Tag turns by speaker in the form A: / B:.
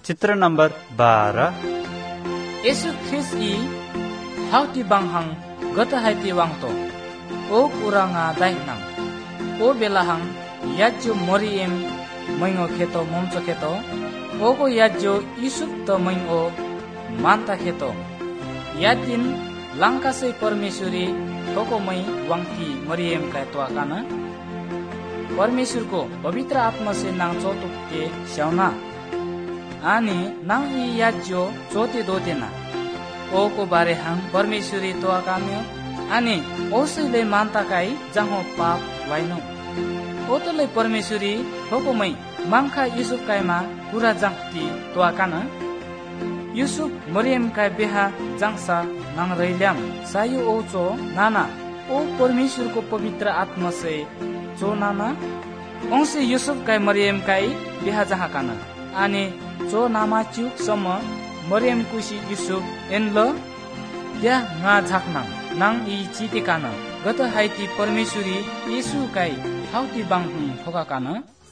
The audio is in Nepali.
A: चित्र नंबर 12
B: येशू ख्रिस्ट ई हाउटी बांगहां गत हाइती वांगतो ओ कुरांगा दाइनां ओ बेलाहां याज्जो मरियम मैंगो खेतो मोमचो खेतो ओ को याज्जो यूसुफ तो मैंगो मानता खेतो यादिन लांकासे परमेश्वरी तोको मै वांगती मरियम का तोआकाना परमेश्वर को पवित्र आत्मा से नांगचो तुक्के श्यावना आनी नांग ई याज्जो चोते दोतेना ओ को बारे हम परमेश्वरी तोआकान्यो आनी ओसले मानता काई जहाँ पाप वाइनो ओतले परमेश्वरी तोको मै मांखा यूसुफ काइमा पूरा जंगती तोआकाना यूसुफ मरियम का बेहा जंगसा नांग रैल्याम सायु ओ चो नाना ओ परमेश्वर को पवित्र आत्मा से चो नाना ओंसे यूसुफ का मरियम काई बेहा जहाँ काना आने चो नामा चुक सम मरियम कुशी यूसुफ एनलो या ना झाकना नांग ई चीते काना गत हाइती परमेश्वरी येशु काई हाउती बांग ठोका काना